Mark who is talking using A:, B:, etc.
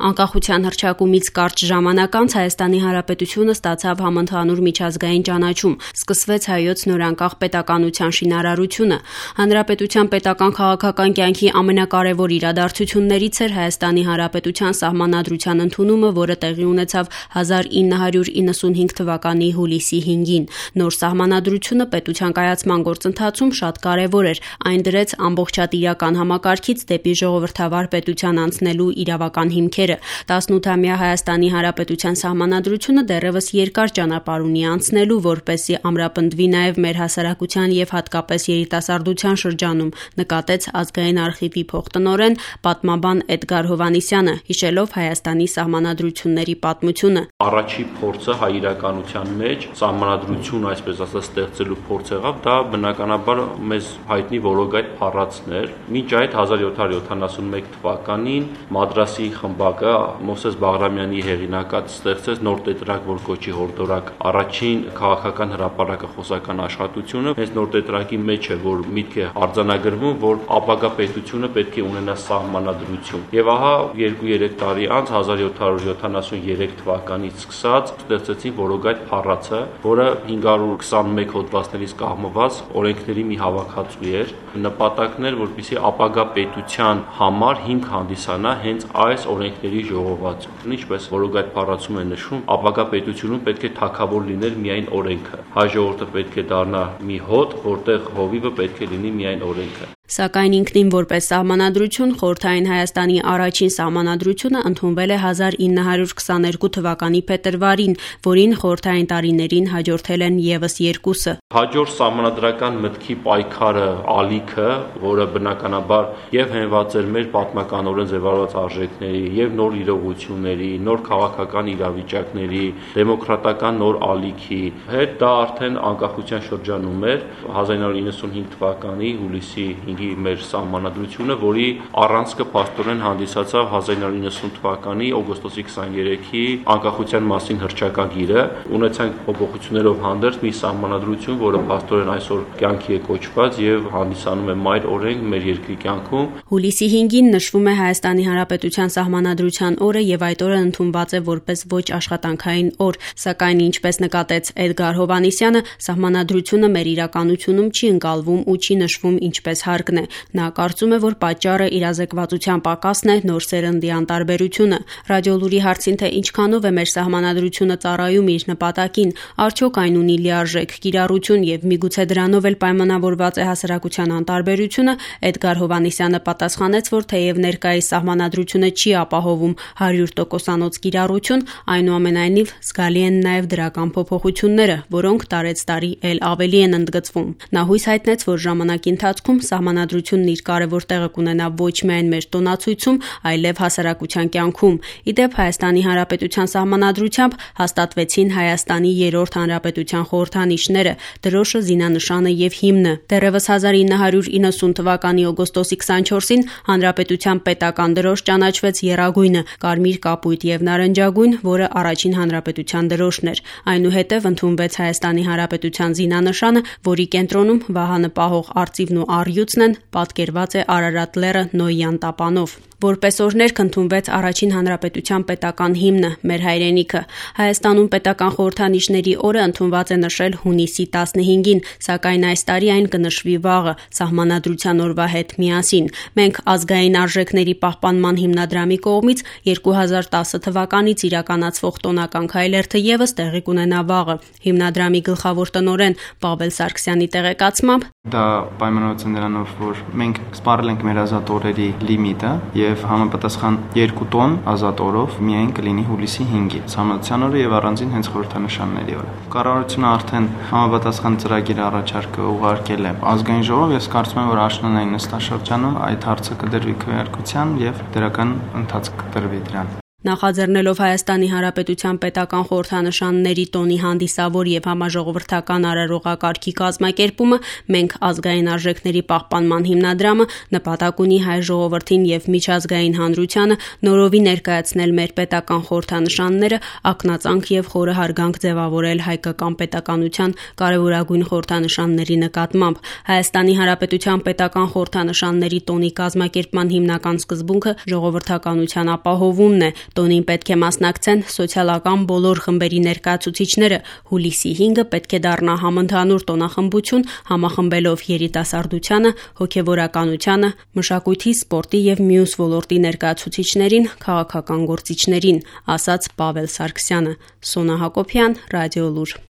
A: Անկախության հռչակումից կարճ ժամանակ անց Հայաստանի Հանրապետությունը ստացավ համընդհանուր միջազգային ճանաչում, սկսվեց հայոց նորանկախ պետականության շինարարությունը։ Հանրապետության պետական քաղաքական կյանքի ամենակարևոր իրադարձություններից էր Հայաստանի Հանրապետության սահմանադրության ընդունումը, որը տեղի ունեցավ 1995 թվականի հուլիսի 5-ին։ Նոր սահմանադրությունը պետության կայացման գործընթացում շատ կարևոր էր, այն դրեց ամբողջատիրական համակարգից դեպի ժողովրդավար պետության անցնելու իրավական հիմքերը։ 18-ամյա Հայաստանի Հանրապետության սահմանադրությունը դեռևս երկար ճանապարհ ունի անցնելու, որպեսզի ամրապնդվի նաև մեր հասարակության եւ հատկապես երիտասարդության շրջանում, նկատեց Ազգային արխիվի փոխտնօրեն պատմաբան Էդգար Հովհաննիսյանը, հիշելով Հայաստանի սահմանադրությունների պատմությունը։
B: Առաջի փորձը հայ իրականության մեջ սահմանադրություն, այսպես ասած, ստեղծելու փորձ եղավ, դա բնականաբար մեզ հայտնի որոգայթ փառածներ։ Մինչ այդ 1771 թվականին Մադրասի խմբակը Մովսես Բաղրամյանի հեղինակած ստեղծեց նոր տետրակ, որ կոչի հորդորակ, առաջին քաղաքական հրապարակը խոսական աշխատությունը։ Հենց նոր տետրակի մեջ է, որ միտք է արձանագրվում, որ ապագա պետությունը պետք է ունենա սահմանադրություն։ Եվ ահա 2-3 տարի անց 1773 թվականից սկսած ստեղծեցին որոգայթ փառածը, որը 521 հոդվածներից կազմված օրենքների մի հավաքածու էր։ Նպատակն էր, որպեսզի ապագա պետության համար հիմք հանդիսանա հենց այս օրենքների ժողովածուն։ Ինչպես որոգայթ փառացում է նշում, ապագա պետությունում պետք է թագավոր լիներ միայն օրենքը։ Հայ ժողովուրդը պետք է դառնա մի հոտ, որտեղ հովիվը պետք է լինի միայն օրենքը։
A: Սակայն ինքնին որպես սահմանադրություն խորհրդային Հայաստանի առաջին սահմանադրությունը ընդունվել է 1922 թվականի փետրվարին, որին խորհրդային տարիներին հաջորդել են ևս երկուսը։
B: Հաջորդ սահմանադրական մտքի պայքարը, ալիքը, որը բնականաբար եւ հենված էր մեր պատմականորեն ձևավորված արժեքների եւ նոր իրողությունների, նոր քաղաքական իրավիճակների, դեմոկրատական նոր ալիքի հետ, դա արդեն անկախության շրջանում էր 1995 թվականի հուլիսի 5-ի մեր սահմանադրությունը, որի առանցքը փաստորեն հանդիսացավ 1990 թվականի օգոստոսի 23-ի անկախության մասին հռչակագիրը։ Ունեցանք փոփոխություններով հանդերձ մի սահմանադրություն, որը փաստորեն այսօր կյանքի է կոչված եւ հանդիսանում է մայր օրենք մեր երկրի կյանքում։
A: Հուլիսի 5-ին նշվում է Հայաստանի Հանրապետության սահմանադրության օրը եւ այդ օրը ընդունված է որպես ոչ աշխատանքային օր, սակայն ինչպես նկատեց Էդգար Հովհաննիսյանը, սահմանադրությունը մեր իրականությունում չի ընկալվում ու չի նշվում ինչպես հարկն է։ Նա կարծում է, որ պատճառը իրազեկվածության պակասն է, նոր սերնդի անտարբերությունը։ Ռադիոլուրի հարցին, թե ինչքանով է մեր սահմանադրությունը ծառայում իր նպատակին, արդյոք այն ունի լիարժեք կիրառություն եւ միգուցե դրանով էլ պայմանավորված է հասարակության անտարբերությունը, Էդգար Հովհաննիսյանը պատասխանեց, որ թեև ներկայիս սահմանադրությունը չի ապահովում 100%-անոց կիրառություն, այնուամենայնիվ զգալի են նաեւ դրական փոփոխությունները, որոնք տարեցտարի էլ ավելի են ընդգծվում։ Նա հույս հայտնեց, որ ժամանակի ընթացքում սահմանադրությունն իր կարևոր տեղը կունենա ոչ միայն մեր տոնացույցում, այլև հասարակության կյանքում։ Ի դեպ, Հայաստանի Հանրապետության սահմանադրությամբ հաստատվեցին Հայաստանի երրորդ հանրապետության խորհրդանիշները, դրոշը, զինանշանը եւ հիմնը։ Դեռևս 1990 թվականի օգոստոսի 24-ին հանրապետության պետական դրոշ ճանաչվեց եռագույնը՝ կարմիր, կապույտ եւ նարնջագույն, որը առաջին հանրապետության դրոշն էր։ Այնուհետև ընդունվեց Հայաստանի Հանրապետության զինանշանը, որի կենտրոնում վահանը պահող արծիվն ու առյուծն են, պատկերված է Արարատ լեռը Նոյյան տապանով։ Որպես օրհներք ընդունվեց առաջին հանրապետության պետական հիմնը՝ մեր հայրենիքը։ Հայաստանում պետական խորհրդանիշների օրը ընդունված է նշել հունիսի 15-ին, սակայն այս տարի այն կնշվի վաղը՝ սահմանադրության օրվա հետ միասին։ Մենք ազգային արժեքների պահպանման հիմնադրամի կողմից 2010 թվականից իրականացվող տոնական քայլերթը ևս տեղի կունենա վաղը։ Հիմնադրամի գլխավոր տնօրեն Պավել Սարգսյանի տեղեկացմամբ,
C: դա պայմանավորված է նրանով, որ մենք սպառել ենք մեր ազատ օրերի լիմիտը եւ համապատասխան 2 տոն ազատ օրով միայն կլինի հուլիսի 5-ին։ Սահմանադրության օրը եւ առանձին հենց խորհրդանշանների օրը։ Կառավարությունը արդեն համապատասխան ծրագիր առաջարկը ուղարկել է ազգային ժողով, ես կարծում եմ, որ աշնանային նստաշրջանում այդ հարցը կդրվի քվեարկության եւ դրական ընթացք կտրվի դրան։
A: Նախաձեռնելով Հայաստանի Հանրապետության պետական խորհրդանշանների տոնի հանդիսավոր եւ համաժողովրդական արարողակարգի կազմակերպումը, մենք ազգային արժեքների պահպանման հիմնադրամը նպատակ ունի հայ ժողովրդին եւ միջազգային հանրությանը նորովի ներկայացնել մեր պետական խորհրդանշանները, ակնածանք եւ խորը հարգանք ձևավորել հայկական պետականության կարեւորագույն խորհրդանշանների նկատմամբ։ Հայաստանի Հանրապետության պետական խորհրդանշանների տոնի կազմակերպման հիմնական սկզբունքը ժողովրդականության ապահովումն է, Տոնին պետք է մասնակցեն սոցիալական բոլոր խմբերի ներկայացուցիչները, հուլիսի 5-ը պետք է դառնա համընդհանուր տոնախմբություն, համախմբելով երիտասարդությանը, հոգևորականությանը, մշակույթի, սպորտի եւ մյուս ոլորտի ներկայացուցիչներին, քաղաքական գործիչներին, ասաց Պավել Սարգսյանը։ Սոնա Հակոբյան, Ռադիոլուր։